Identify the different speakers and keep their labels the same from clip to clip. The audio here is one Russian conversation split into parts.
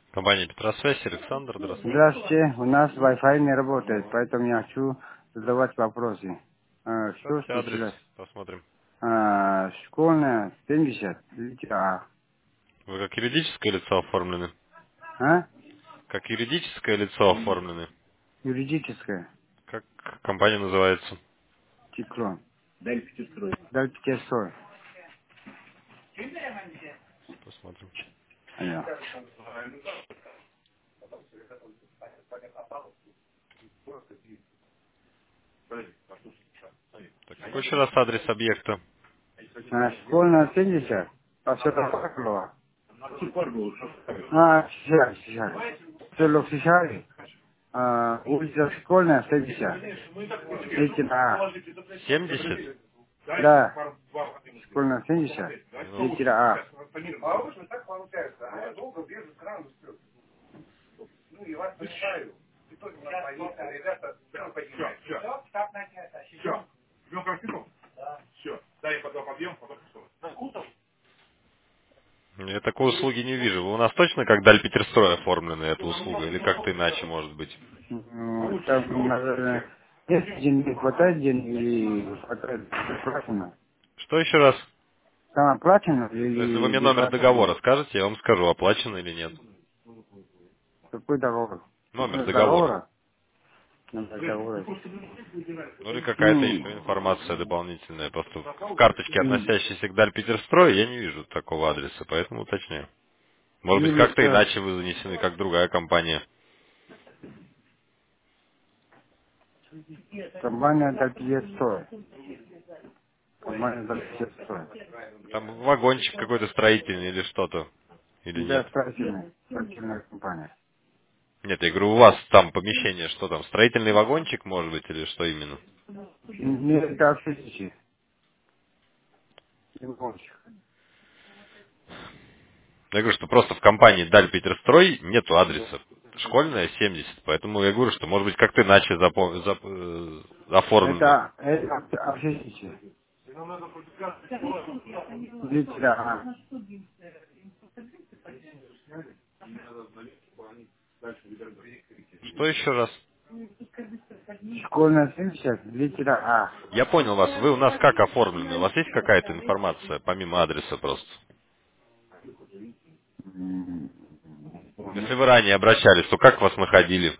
Speaker 1: Компания Петросвязь, Александр, здравствуйте.
Speaker 2: Здравствуйте. У нас Wi-Fi не работает, поэтому я хочу задавать вопросы. Что
Speaker 1: Скажите адрес,
Speaker 2: случилось?
Speaker 1: посмотрим.
Speaker 2: Школьная 70, литера
Speaker 1: Вы как юридическое лицо оформлены?
Speaker 2: А.
Speaker 1: Как юридическое лицо оформлены?
Speaker 2: Юридическая.
Speaker 1: Как компания называется?
Speaker 2: Циклон. Дальпетестрой.
Speaker 1: Посмотрим.
Speaker 2: Алло.
Speaker 1: Так, какой еще раз адрес объекта?
Speaker 2: Школьная 70, поселок Соколова. Сейчас. Поселок Сишари. Улица Школьная 70. Литера А.
Speaker 1: 70?
Speaker 2: Да. Школьная 70.
Speaker 1: Минутку.
Speaker 2: Литера А.
Speaker 1: Я такой услуги не вижу. Вы у нас точно как Дальпетерстрой оформлены, эта услуга? Или как-то иначе может быть?
Speaker 2: Там, наверное, если денег не хватает денег или хватает оплачено.
Speaker 1: Что еще раз?
Speaker 2: Там оплачено
Speaker 1: Ну, если вы
Speaker 2: или
Speaker 1: мне
Speaker 2: без
Speaker 1: номер
Speaker 2: оплаты?
Speaker 1: договора скажете, я вам скажу, оплачено или нет.
Speaker 2: Какой договор?
Speaker 1: Номер договора.
Speaker 2: Договора? Номер договора.
Speaker 1: Ну или какая-то
Speaker 2: Ну,
Speaker 1: еще информация дополнительная. Просто в карточке,
Speaker 2: м,
Speaker 1: относящейся к Дальпетерстрою, я не вижу такого адреса, поэтому уточняю. Может быть, как-то
Speaker 2: улица,
Speaker 1: иначе вы занесены, как другая компания.
Speaker 2: компания Дальпиестрой. Компания Дальпиестрой.
Speaker 1: Там вагончик какой-то строительный или что-то. Или
Speaker 2: Да,
Speaker 1: нет?
Speaker 2: строительная компания.
Speaker 1: Нет, я говорю, у вас там помещение, что там, строительный вагончик, может быть, или что именно?
Speaker 2: Не, это общежитие. Иванович.
Speaker 1: Я говорю, что просто в компании Дальпетерстрой нету адреса. Школьная 70, поэтому я говорю, что может быть как-то иначе оформлено.
Speaker 2: Это общежитие. Литера А.
Speaker 1: Что еще раз?
Speaker 2: Школьная 70, литера А.
Speaker 1: Я понял вас. Вы у нас как оформлены? У вас есть какая-то информация, помимо адреса просто?
Speaker 2: М,
Speaker 1: Если вы ранее обращались, то как вас находили?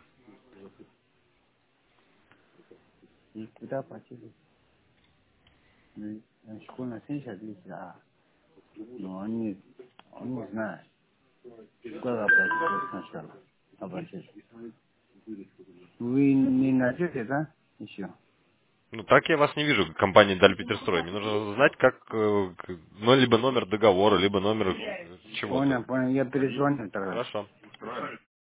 Speaker 2: И куда платили? Школьная 70, литера А. Но он не знает. Куда платили сначала? Обратились. Вы не найдете, да? Еще.
Speaker 1: Ну, так я вас не вижу, как компания Дальпетерстрой. Мне нужно знать, как, ну, либо номер договора, либо номер чего-то.
Speaker 2: Понял. Я перезвоню тогда.
Speaker 1: Хорошо.